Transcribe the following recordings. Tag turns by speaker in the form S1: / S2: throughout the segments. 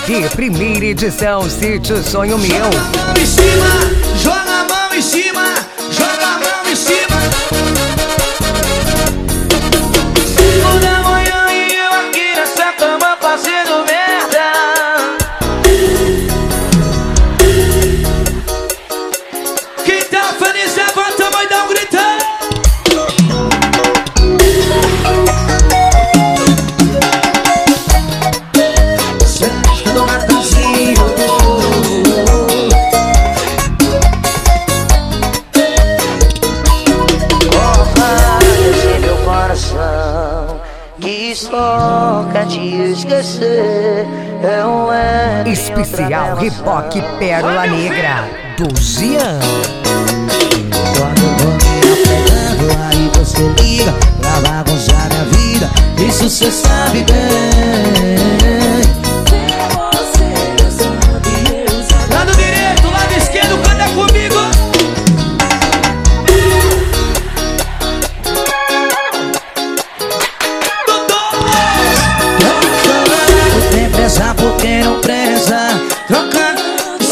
S1: Karaokê, primeira edição, Sítio Sonho Meu.
S2: Em cima, joga a mão em cima, joga a mão em cima. 5 da manhã e eu aqui nessa cama fazendo merda. Quem tá feliz levanta a mão e dá um grito.
S3: Quis nunca te esquecer.
S1: Especial Reboque Pérola Negra do Gian.
S2: Quando eu tô me apegando, aí você liga pra bagunçar minha vida. Isso cê sabe bem. Lado direito, lado esquerdo, canta comigo. Tem pressa porque não pressa. Trocando.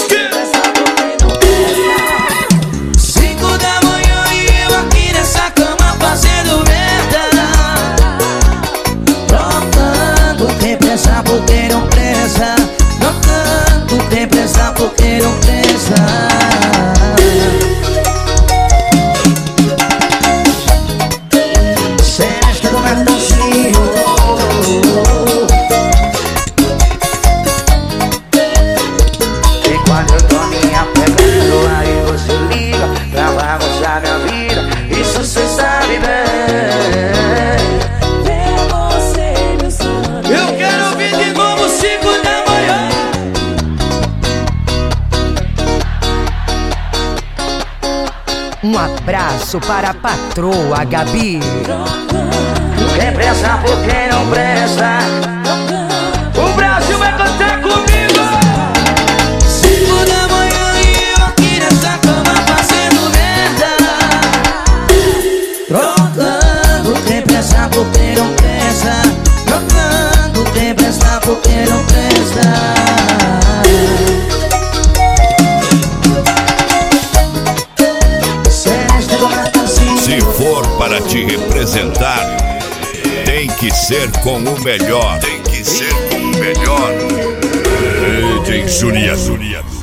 S2: 5 da manhã e eu aqui nessa cama fazendo merda. Trocando. Tem pressa porque não pressa. Trocando. Tem pressa porque não pressa. Festa do Natalzinho. E quando eu tô me apegando, aí você liga pra bagunçar minha vida. Isso cê sabe bem. Eu quero ouvir de novo 5 da manhã.
S1: Um abraço para a patroa Gabi.
S2: Tem pressa porque não presta. O Brasil vai cantar comigo. 5 da manhã e eu aqui nessa cama fazendo merda. Trocando, tem pressa porque não presta. Trocando, tem pressa porque não presta.
S4: Se for para te representar, tem que ser com o melhor. Tem que ser com o melhor. DJ Juliano.